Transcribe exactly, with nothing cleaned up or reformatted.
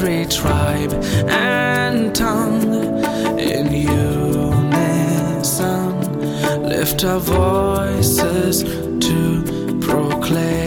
every tribe and tongue in unison lift our voices to proclaim